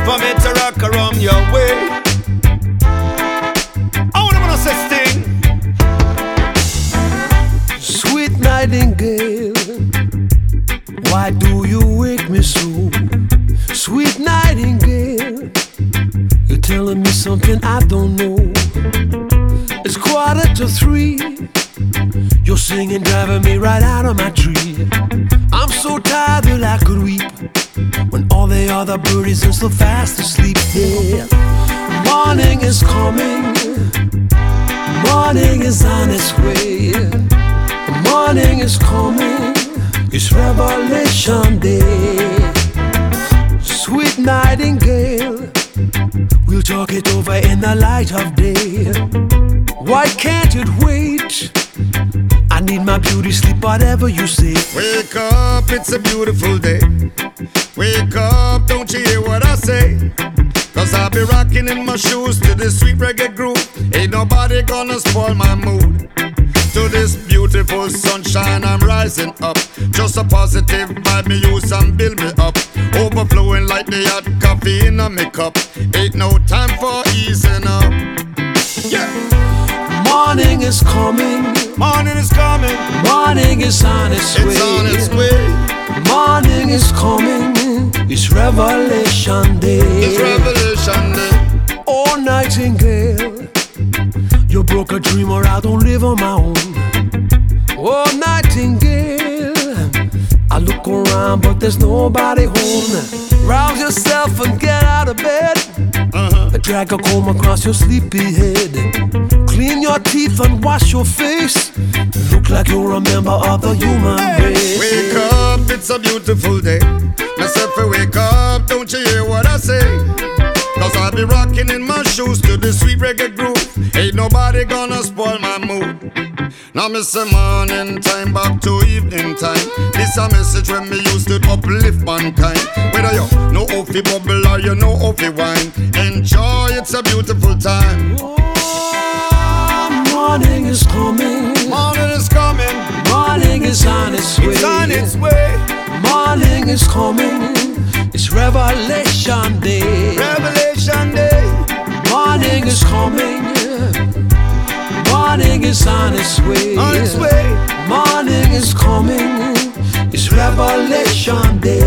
for me to rock around your way. I wanna say sting. Sweet nightingale, why do you wake me so? Sweet nightingale, you're telling me something I don't know. It's 2:45. You're singing, driving me right out of my tree. I'm so tired that I could weep when all the other birdies are so fast asleep. Yeah, morning is coming. Morning is on its way. Morning is coming. It's Revelation Day. Sweet nightingale, we'll talk it over in the light of day. Why can't it wait? I need my beauty sleep, whatever you say. Wake up, it's a beautiful day. Wake up, don't you hear what I say? Cause I'll be rocking in my shoes to this sweet reggae groove. Ain't nobody gonna spoil my mood. To this beautiful sunshine I'm rising up. Just a positive vibe me use and build me up. Overflowing like the hot coffee in a me cup. Ain't no time for easing up. Yeah. Morning is coming. Morning is coming. Morning is on its way. It's on its way. Morning is coming. It's Revelation Day. It's Revelation Day. Oh, nightingale, you broke a dream or I don't live on my own. Oh, nightingale, I look around but there's nobody home. Rouse yourself and get out of bed. Drag a comb across your sleepy head. Clean your teeth and wash your face. Look like you're a member of the human race. Wake up, it's a beautiful day. Myself wake up, don't you hear what I say? Cause I'll be rocking in my shoes to the sweet reggae groove. Ain't nobody gonna spoil my mood. Now me say morning time back to evening time. This a message when me used to uplift mankind. Whether you know how fi bubble or you know how fi wine, enjoy, it's a beautiful time. Oh, morning is coming. Morning is coming. Morning is on its way. It's on its way. Morning is coming. It's Revelation Day. Revelation Day. Morning is coming. Morning is on its way. On its way. Morning is coming. It's Revelation Day.